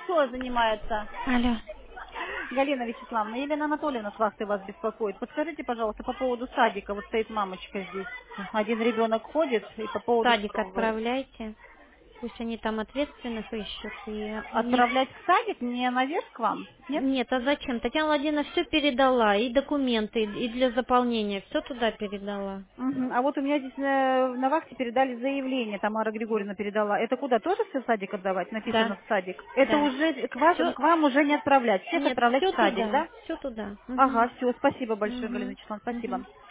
кто занимается? Алло. Галина Вячеславовна, Елена Анатольевна с вахты вас беспокоит. Подскажите, пожалуйста, по поводу садика. Вот стоит мамочка здесь. Один ребенок ходит, и по В поводу садик что отправляйте. Пусть они там ответственных ищут. И не... отправлять в садик, не наверх к вам? Нет? Нет, а зачем? Татьяна Владимировна все передала, и документы, и для заполнения. Все туда передала. Мгм. А вот у меня здесь на вахте передали заявление, Тамара Григорьевна передала. Это куда, тоже все в садик отдавать? Написано Да, в садик. Это да. уже Все, к вам уже не отправлять, всех нет, отправлять все в садик, туда, да? все туда. Угу. Ага, все, спасибо большое, Галина Угу. Вячеславовна, Угу. спасибо.